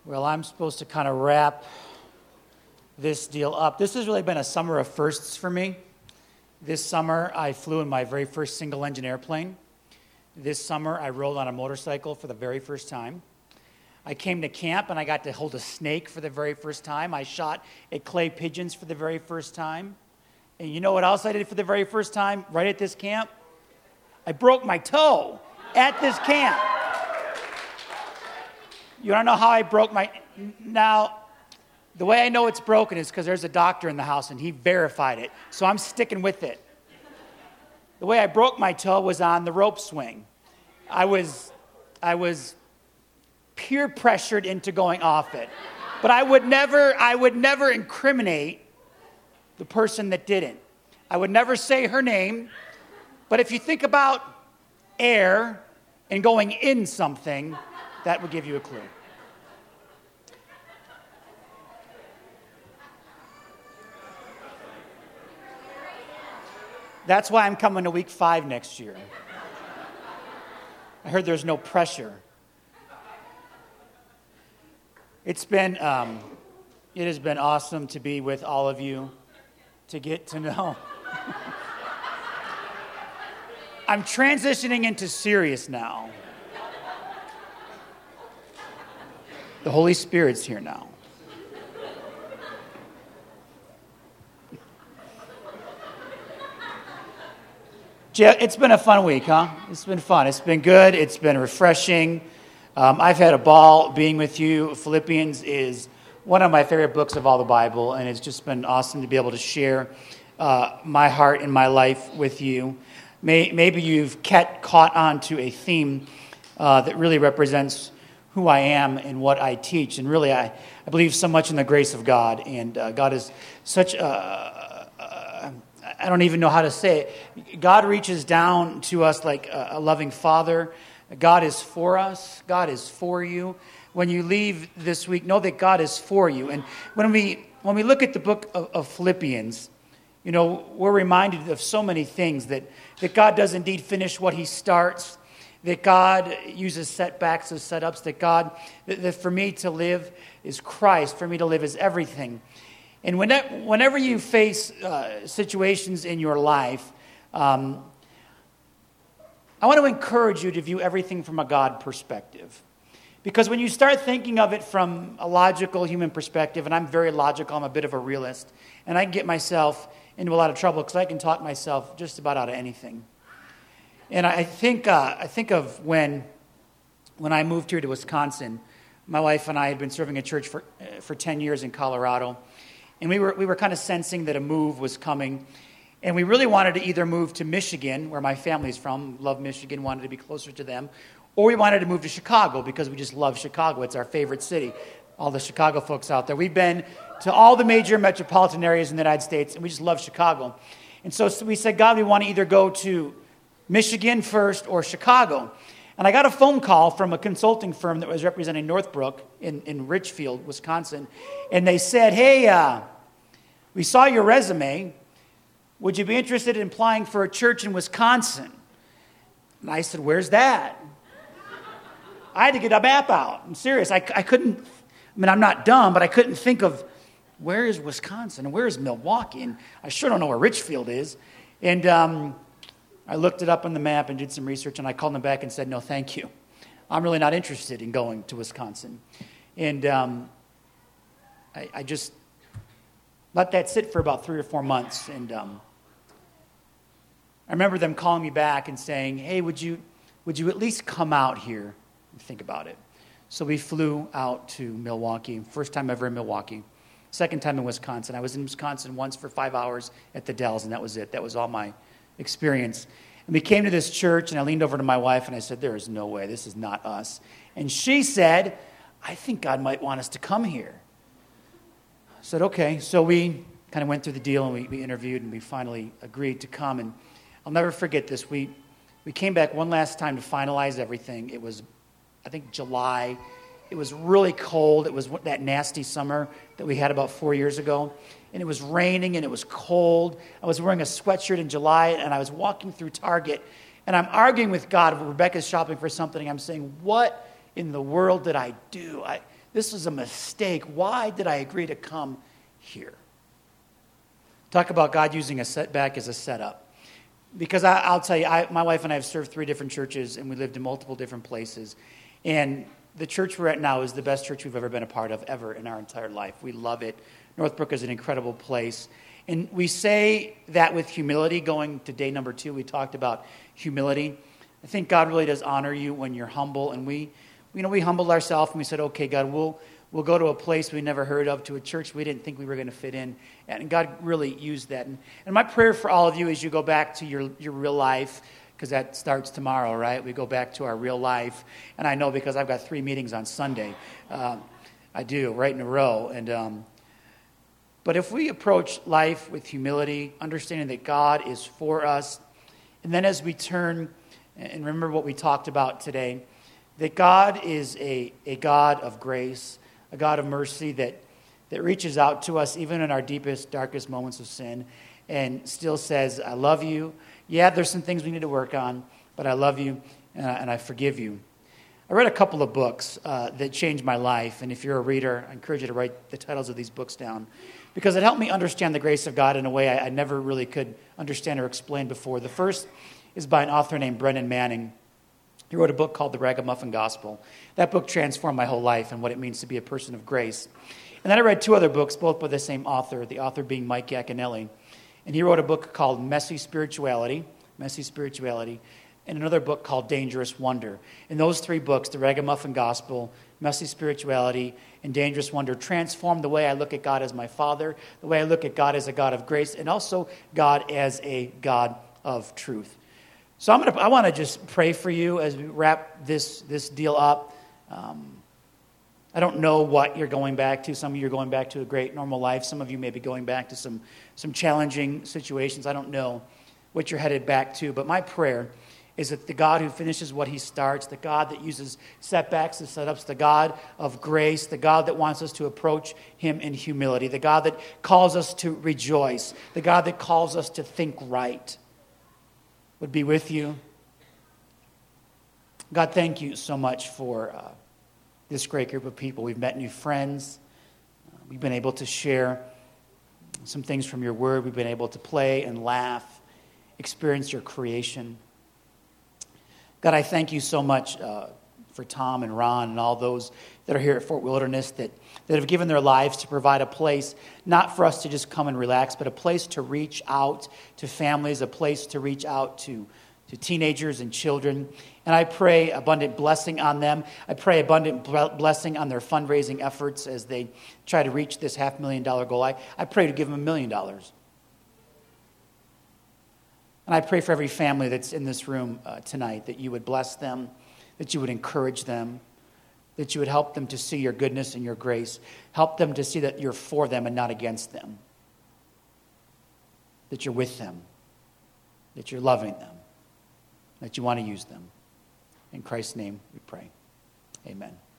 Well, I'm supposed to kind of wrap this deal up. This has really been a summer of firsts for me. This summer, I flew in my very first single-engine airplane. This summer, I rode on a motorcycle for the very first time. I came to camp, and I got to hold a snake for the very first time. I shot at clay pigeons for the very first time. And you know what else I did for the very first time right at this camp? I broke my toe at this camp. You want to know how I broke my... Now, the way I know it's broken is because there's a doctor in the house, and he verified it. So I'm sticking with it. The way I broke my toe was on the rope swing. I was peer pressured into going off it. But I would never incriminate the person that didn't. I would never say her name. But if you think about air and going in something, that would give you a clue. That's why I'm coming to week 5 next year. I heard there's no pressure. It has been awesome to be with all of you, to get to know. I'm transitioning into serious now. The Holy Spirit's here now. It's been a fun week, huh? It's been fun. It's been good. It's been refreshing. I've had a ball being with you. Philippians is one of my favorite books of all the Bible, and it's just been awesome to be able to share my heart and my life with you. Maybe you've caught on to a theme that really represents who I am and what I teach. And really, I believe so much in the grace of God. And God is such I don't even know how to say it. God reaches down to us like a loving father. God is for us. God is for you. When you leave this week, know that God is for you. And when we look at the book of Philippians, you know, we're reminded of so many things that God does indeed finish what he starts, that God uses setbacks as setups, that for me to live is Christ, for me to live is everything. And whenever you face situations in your life, I want to encourage you to view everything from a God perspective. Because when you start thinking of it from a logical human perspective, and I'm very logical, I'm a bit of a realist, and I can get myself into a lot of trouble because I can talk myself just about out of anything. And I think of when I moved here to Wisconsin. My wife and I had been serving a church for 10 years in Colorado, and we were kind of sensing that a move was coming, and we really wanted to either move to Michigan, where my family's from, love Michigan, wanted to be closer to them, or we wanted to move to Chicago because we just love Chicago. It's our favorite city. All the Chicago folks out there. We've been to all the major metropolitan areas in the United States, and we just love Chicago. And so we said, God, we want to either go to Michigan first or Chicago. And I got a phone call from a consulting firm that was representing Northbrook in Richfield, Wisconsin. And they said, hey, we saw your resume. Would you be interested in applying for a church in Wisconsin? And I said, where's that? I had to get a map out. I'm serious. I couldn't, I'm not dumb, but I couldn't think of where is Wisconsin and where is Milwaukee? And I sure don't know where Richfield is. And I looked it up on the map and did some research, and I called them back and said, no, thank you. I'm really not interested in going to Wisconsin. And I just let that sit for about 3 or 4 months. And I remember them calling me back and saying, hey, would you at least come out here and think about it? So we flew out to Milwaukee, first time ever in Milwaukee, second time in Wisconsin. I was in Wisconsin once for 5 hours at the Dells, and that was it. That was all my experience. And we came to this church, and I leaned over to my wife, and I said, there is no way, this is not us. And she said, I think God might want us to come here. I said, okay. So we kind of went through the deal, and we interviewed, and we finally agreed to come. And I'll never forget this. We came back one last time to finalize everything. It was, I think, July. It was really cold. It was that nasty summer that we had about 4 years ago. And it was raining and it was cold. I was wearing a sweatshirt in July, and I was walking through Target, and I'm arguing with God. Rebecca's shopping for something. I'm saying, what in the world did I do? This was a mistake. Why did I agree to come here? Talk about God using a setback as a setup. Because I'll tell you, my wife and I have served 3 different churches, and we lived in multiple different places. And the church we're at now is the best church we've ever been a part of, ever in our entire life. We love it. Northbrook is an incredible place. And we say that with humility. Going to day number 2, we talked about humility. I think God really does honor you when you're humble. And we humbled ourselves, and we said, okay, God, we'll go to a place we never heard of, to a church we didn't think we were going to fit in. And God really used that. And my prayer for all of you as you go back to your real life, because that starts tomorrow, right? We go back to our real life. And I know because I've got 3 meetings on Sunday. I do, right in a row. But if we approach life with humility, understanding that God is for us, and then as we turn and remember what we talked about today, that God is a God of grace, a God of mercy that reaches out to us even in our deepest, darkest moments of sin, and still says, I love you. Yeah, there's some things we need to work on, but I love you and I forgive you. I read a couple of books that changed my life, and if you're a reader, I encourage you to write the titles of these books down, because it helped me understand the grace of God in a way I never really could understand or explain before. The first is by an author named Brennan Manning. He wrote a book called The Ragamuffin Gospel. That book transformed my whole life and what it means to be a person of grace. And then I read 2 other books, both by the same author, the author being Mike Yaconelli. And he wrote a book called Messy Spirituality, and another book called Dangerous Wonder. And those 3 books, The Ragamuffin Gospel, Messy Spirituality, and Dangerous Wonder, transformed the way I look at God as my Father, the way I look at God as a God of grace, and also God as a God of truth. So I want to just pray for you as we wrap this deal up. I don't know what you're going back to. Some of you are going back to a great normal life. Some of you may be going back to some challenging situations. I don't know what you're headed back to. But my prayer is that the God who finishes what he starts, the God that uses setbacks and setups, the God of grace, the God that wants us to approach him in humility, the God that calls us to rejoice, the God that calls us to think right, would be with you. God, thank you so much for this great group of people. We've met new friends. We've been able to share some things from your word. We've been able to play and laugh, experience your creation. God, I thank you so much for Tom and Ron and all those that are here at Fort Wilderness that have given their lives to provide a place, not for us to just come and relax, but a place to reach out to families, a place to reach out to teenagers and children. And I pray abundant blessing on them. I pray abundant blessing on their fundraising efforts as they try to reach this $500,000 goal. I pray to give them $1 million. And I pray for every family that's in this room tonight, that you would bless them, that you would encourage them, that you would help them to see your goodness and your grace. Help them to see that you're for them and not against them, that you're with them, that you're loving them, that you want to use them. In Christ's name we pray. Amen.